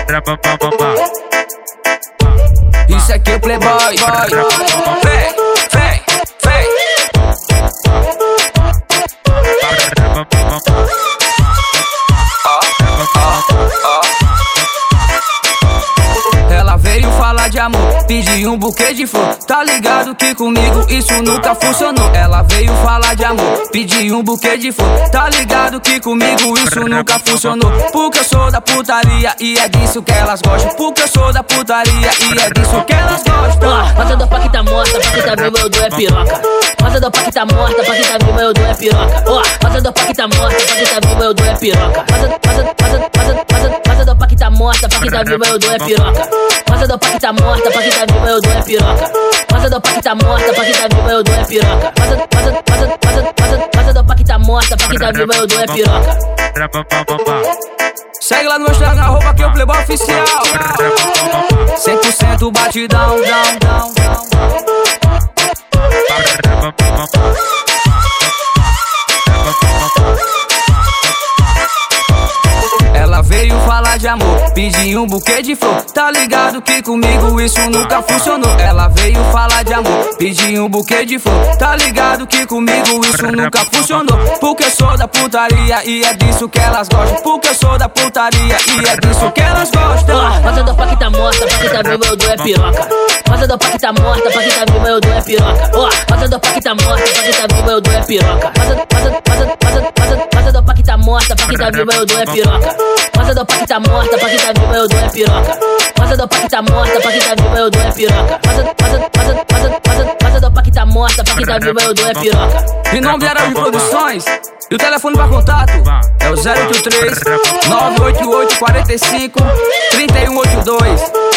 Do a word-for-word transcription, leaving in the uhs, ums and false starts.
Isso aqui é o Playboy. Vem, vem, vem. Ela veio falar de amor, pedir um buquê de flor. Tá ligado que comigo isso nunca funcionou. Ela veio falar de amor, pedir um buquê de flor. Tá ligado que comigo isso nunca funcionou. Porque eu sou da putaria e é disso que elas gostam. Porque eu sou da putaria e é disso que elas gostam. Rosa do Paquita morta, Paquita viva eu dou é piroca. Rosa do Paquita morta, Paquita viva eu dou é piroca. Ó, rosa do Paquita morta, Paquita viva eu dou é piroca. Rosa, rosa, rosa, rosa, rosa, rosa do Paquita morta, Paquita viva eu dou é piroca. Rosa do Paquita morta, Paquita viva eu dou é piroca. Rosa do Paquita morta, Paquita viva eu dou é piroca. Rosa, rosa, rosa, rosa, rosa, rosa do Paquita morta, Paquita viva eu dou é piroca. Segue lá no Instagram, arroba que é o Playboy oficial. cem por cento batidão, down, down, down. Ela veio falar de amor, pedir um buquê de flor. Tá ligado que comigo isso nunca funcionou. Ela veio falar de amor, pedir um buquê de flor. Tá ligado que comigo isso nunca funcionou. Porque eu sou da putaria e é disso que elas gostam. Porque eu sou da putaria e é disso que elas gostam. Rosa do Paquita morta, Paquita viva eu dou é piroca. Rosa do Paquita morta, Paquita viva eu dou é piroca. Ó, rosa do Paquita morta, Paquita viva eu dou é piroca. Rosa, rosa, rosa, rosa, rosa, rosa do Paquita morta, Paquita viva eu dou é piroca. Rosa do Paquita morta, Paquita viva eu dou é piroca. Rosa do Paquita morta, Paquita viva eu dou é piroca. Rosa, rosa, rosa, rosa, rosa, rosa do Paquita morta, Paquita viva eu dou é piroca. Em nome de Araújo Produções, e o telefone para contato é o zero oito três, nove oito oito, quatro cinco, três um oito dois.